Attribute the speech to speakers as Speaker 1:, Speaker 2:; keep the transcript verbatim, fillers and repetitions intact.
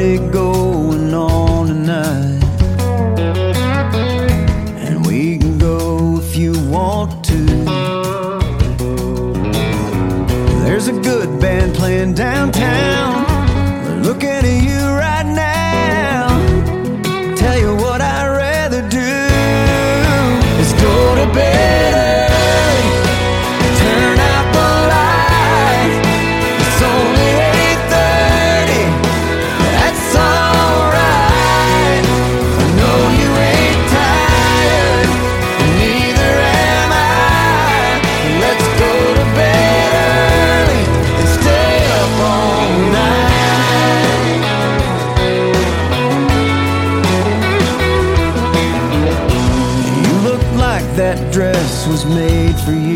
Speaker 1: party going on tonight, and we can go if you want to. There's a good band playing downtown. We're looking at you right now. Tell you what I'd rather do is go to bed early, turn out the light. It's only eight thirty, that's alright. I know you ain't tired, neither am I. Let's go to bed early and stay up all night. You look like that dress was made for you.